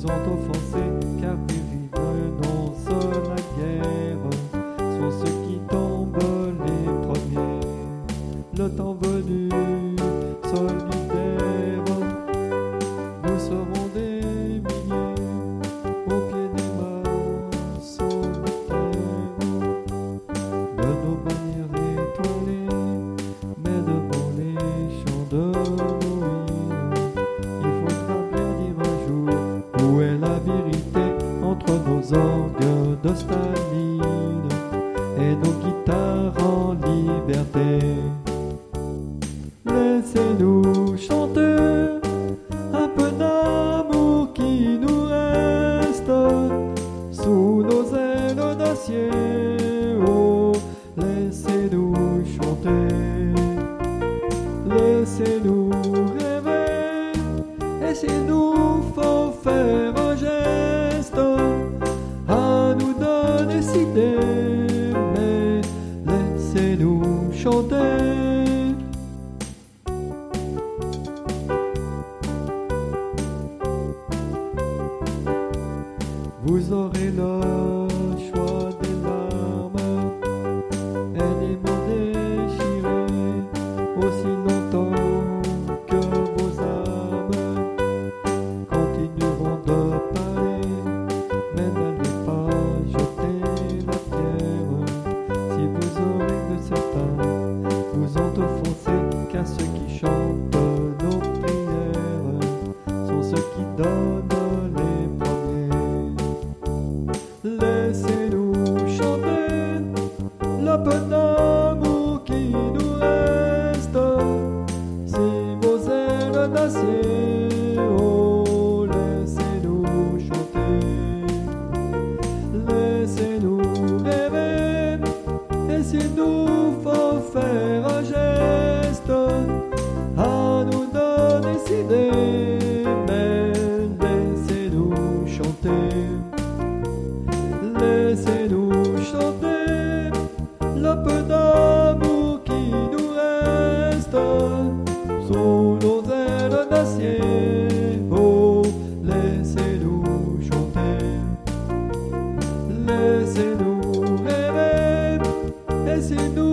ont offensés, car ils renoncent la guerre, sont ceux qui tombent les premiers. Le temps venu, solidaire, nous serons des milliers, au pied des masses solitaires, de nos bannières étoilées, mais devant les champs de Moïse. Il faudra bien dire un jour où est la vérité entre nos orgues de Staline et nos guitares en liberté. Laissez-nous chanter un peu d'amour qui nous reste sous nos ailes d'acier. Oh, laissez-nous chanter, laissez-nous rêver, et s'il nous faut faire un geste, à nous de décider, mais laissez-nous chanter. Vous aurez le choix des larmes et des mains déchirées, aussi longtemps que vos âmes continueront de parler, mais n'allez pas jeter la pierre. Si vous aurez de certains vous ont offensé, car ceux qui chantent nos prières sont ceux qui donnent les premiers. Laissez-nous chanter le peu d'amour qui nous reste, si vos ailes d'acier, oh, laissez-nous chanter, laissez-nous rêver, et s'il nous faut faire un geste, à nous de décider, mais laissez-nous chanter. Laissez-nous chanter le peu d'amour qui nous reste sous nos ailes d'acier. Oh, laissez-nous chanter, laissez-nous rêver, et si nous